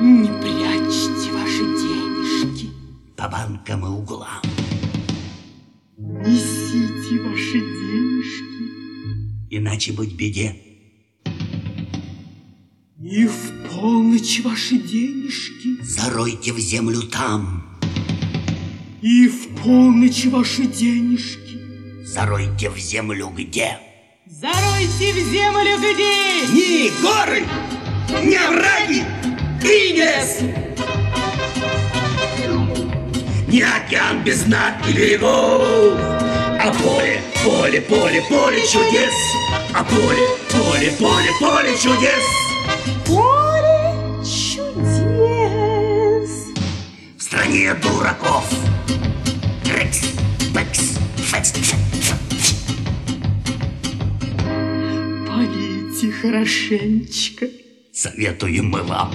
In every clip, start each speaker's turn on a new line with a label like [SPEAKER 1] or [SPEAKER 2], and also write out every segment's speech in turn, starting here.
[SPEAKER 1] Не прячьте ваши денежки
[SPEAKER 2] по банкам и углам.
[SPEAKER 1] Несите ваши денежки,
[SPEAKER 2] иначе быть беде.
[SPEAKER 1] И в полночь ваши денежки
[SPEAKER 2] заройте в землю там.
[SPEAKER 1] И в полночь ваши денежки
[SPEAKER 2] заройте в землю где?
[SPEAKER 1] Заройте в землю где?
[SPEAKER 2] Ни горы, ни овраги и не лес, ни океан без дна и берегов, а поле, поле, поле, поле чудес, а поле, поле, поле, поле чудес.
[SPEAKER 1] Поле чудес
[SPEAKER 2] В стране дураков. Рекс, бэкс, фэкс,
[SPEAKER 1] полейте хорошенечко,
[SPEAKER 2] советуем мы вам.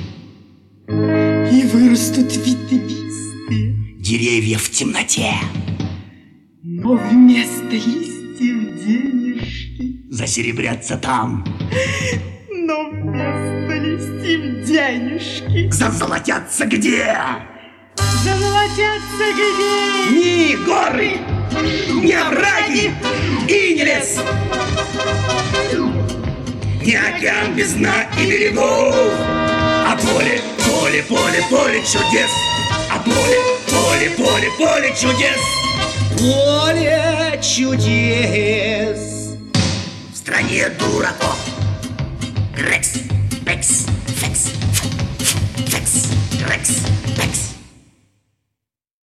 [SPEAKER 1] И вырастут ветвистые
[SPEAKER 2] деревья в темноте,
[SPEAKER 1] но вместо листьев денежки.
[SPEAKER 2] засеребрятся там,
[SPEAKER 1] Но вместо листьев денежки.
[SPEAKER 2] зазолотятся где?
[SPEAKER 1] Золотятся где?
[SPEAKER 2] Ни горы, ни овраги и не лес, ни океан без дна и берегов, а поле, поле, поле, поле чудес, а поле, поле, поле, поле чудес.
[SPEAKER 1] Поле чудес
[SPEAKER 2] В стране дураков. Рекс, бэкс, фэкс, фэкс, рекс, бэкс.